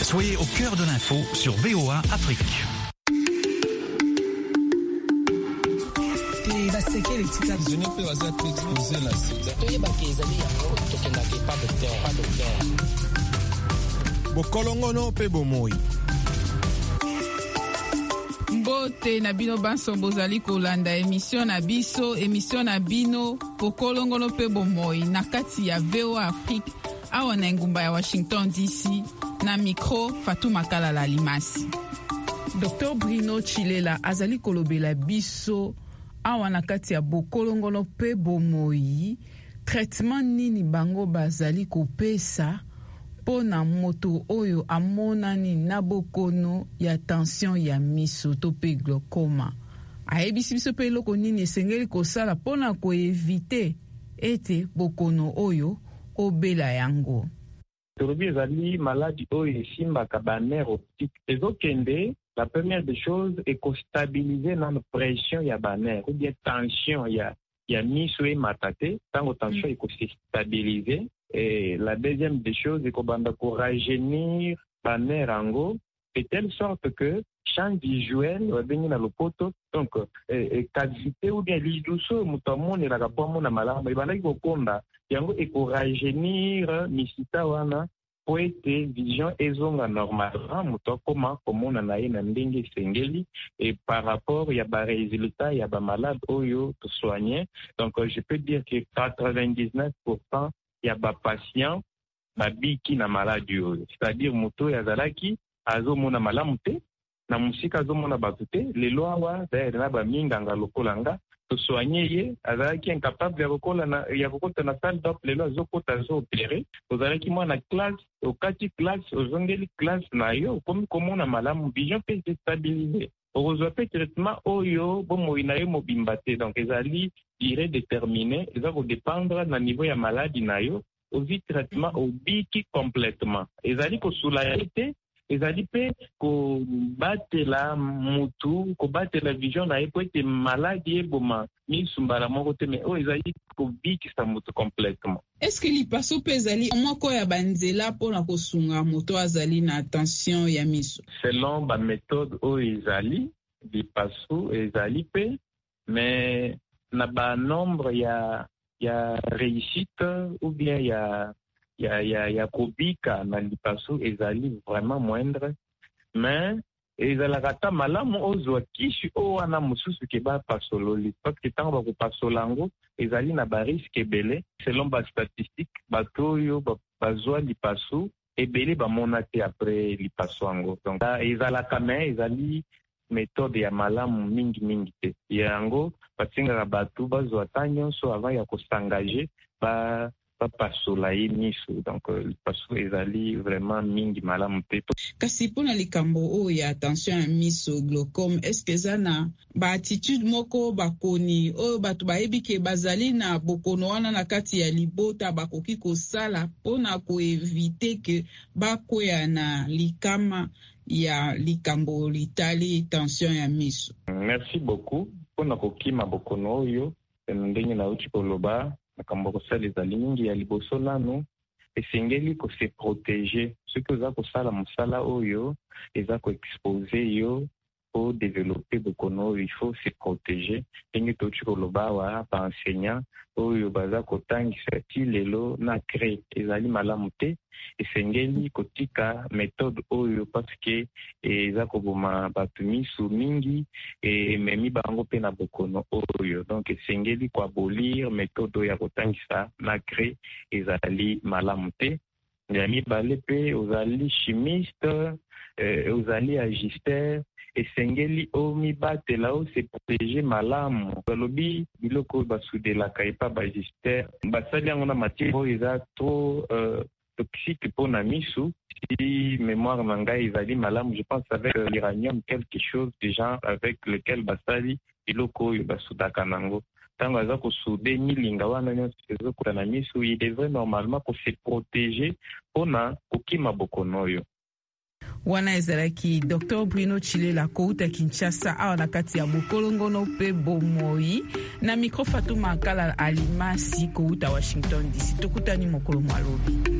Soyez au cœur de l'info sur VOA Afrique. Bokolongono pe bomoi. Mbote na bino banso bozali kolanda émission na bino Bokolongono pe bomoi na kati ya VOA Afrique awa na ngumba ya Washington DC na micro Fatou Makala Limasi. Dr Bruno Chilela azali kolobela biso awa na kati ya Bokolongono pe bomoi traitement nini bango bazali kopesa pona moto oyo amonani na bokono ya tension ya miso to pe glaucoma. Ayebisi biso pe eloko nini esengeli kosala pona koevite ete bokono oyo obela yango. Tolobi ezali maladi oyo esimbaka banerf optique ezokende. La première des choses est stabiliser la pression ya banerf ou bien tension ya miso et matate tant tension est stabiliser. Et la deuxième des choses est qu'on va rajeunir banerf ango de telle sorte que champ visuel va venir dans le poteau donc qualité ou bien l'idousso mutamone la kapomo na malama ibana ko konda yango et ko rajeunir misita wana pour être vision ezonga normalement muto koma komona na ina ndenge sengeli et par rapport ya ba résultat ya ba malade oyo to soigner donc je peux dire que 99% ya ba patient babiki na maladie oyo c'est-à-dire muto ya zalaki azomona malamu te na musika azomona batute lelo awa d'ailleurs na ba minganga lokolanga to soigner ye azalaki incapable ya kokota na salle d'op lelo azokota opérer ozalaki mwana classe okati classe ozongeli classe na yo comme komona malamu vision peut se stabiliser ozwa pe traitement oyo bomoi na yo mobimba te donc ezali durée déterminée eza ko dépendre na niveau ya maladie na yo ozi traitement obiki complètement ezali ko soulager ezali pe ko batela mutu ko batela vision na po ete maladie eboma misumbala moko te mais ezali ko bikisa mutu complètement. Est-ce que lipaso pe ezali moko ya banzela pona kosunga moto azali na tension ya miso? Selon ba méthode ezali lipaso ezali pe mais na ba nombre ya réussite ou bien ya kobika na lipaso ezali vraiment moindre mais ezalaka ta malamu ozwa kishi wana mususu ke ba pasololi parce que tant ba ko pasolango ezali na ba risque ebele selon ba statistique bato oyo bazwa lipaso ebele ba monate après lipaso ango donc ezalaka mais ezali méthode ya malamu mingi te yango batingaka bato bazwa ta nyonso avant ya kosangaje ba pasola ye miso donc paso ezali vraiment mingi malamu te. Kasi pona likambo oyo ya tension ya miso glaucome est-ce que eza na ba attitude moko bakoni oyo bato bayebi ke bazali na bokono wana na kati ya libota bakoki kosala pona koevite ke bakwea na likama ya likambo litali tension ya miso? Merci beaucoup pona kokima bokono oyo ndenge na uchi koloba makambo kosala ezali mingi ya liboso nano esengeli kose protéger soki oza kosala mosala oyo eza koexpose yo po développer bokono oyo il faut se protéger ndenge touchi koloba awa baenseignant oyo baza kotangisa ti lelo na cre ezali malamu te esengeli kotika méthode oyo parce que eza koboma bato misu mingi ememi bango mpe na bokono oyo donc esengeli koabolir méthode oyo ya kotangisa na cre ezali malamu te ya mibale mpe ozali chimiste ozali agisteur esengeli omibatela se protéger malamu balobi biloko oyo basudelaka epa bagisteur basali yango na matière oyo eza trop toxique mpona misu si mémoire na ngai ezali malamu je pense avec l'uranium quelque chose du genre avec lequel basali biloko oyo basudaka nango ntango aza kosude milinga wana nyonso ezokota na misu il devrait normalement kose protéger mpona kokima bokono oyo. Wana ezalaki Dr Bruno Chilela kouta Kinshasa awa na kati ya Bokolongono pe bomoi na micro Fatou Makala Alimasi kouta Washington DC. Tokutani mokolo mwalobi.